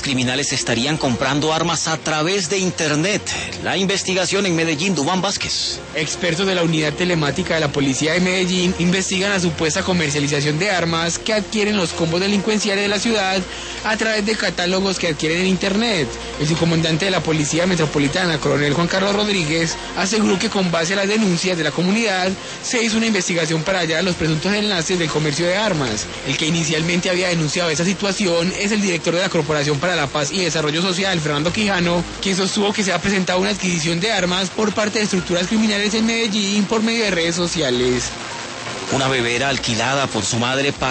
criminales estarían comprando armas a través de Internet. La investigación en Medellín, Duván Vázquez. Expertos de la unidad telemática de la policía de Medellín investigan la supuesta comercialización de armas que adquieren los combos delincuenciales de la ciudad a través de catálogos que adquieren en Internet. El subcomandante de la Policía Metropolitana, coronel Juan Carlos Rodríguez, aseguró que con base a las denuncias de la comunidad se hizo una investigación para hallar los presuntos enlaces del comercio de armas. El que inicialmente había denunciado esa situación es el director de la Corporación para la Paz y Desarrollo Social, Fernando Quijano, quien sostuvo que se ha presentado una adquisición de armas por parte de estructuras criminales en Medellín por medio de redes sociales. Una bebé era alquilada por su madre para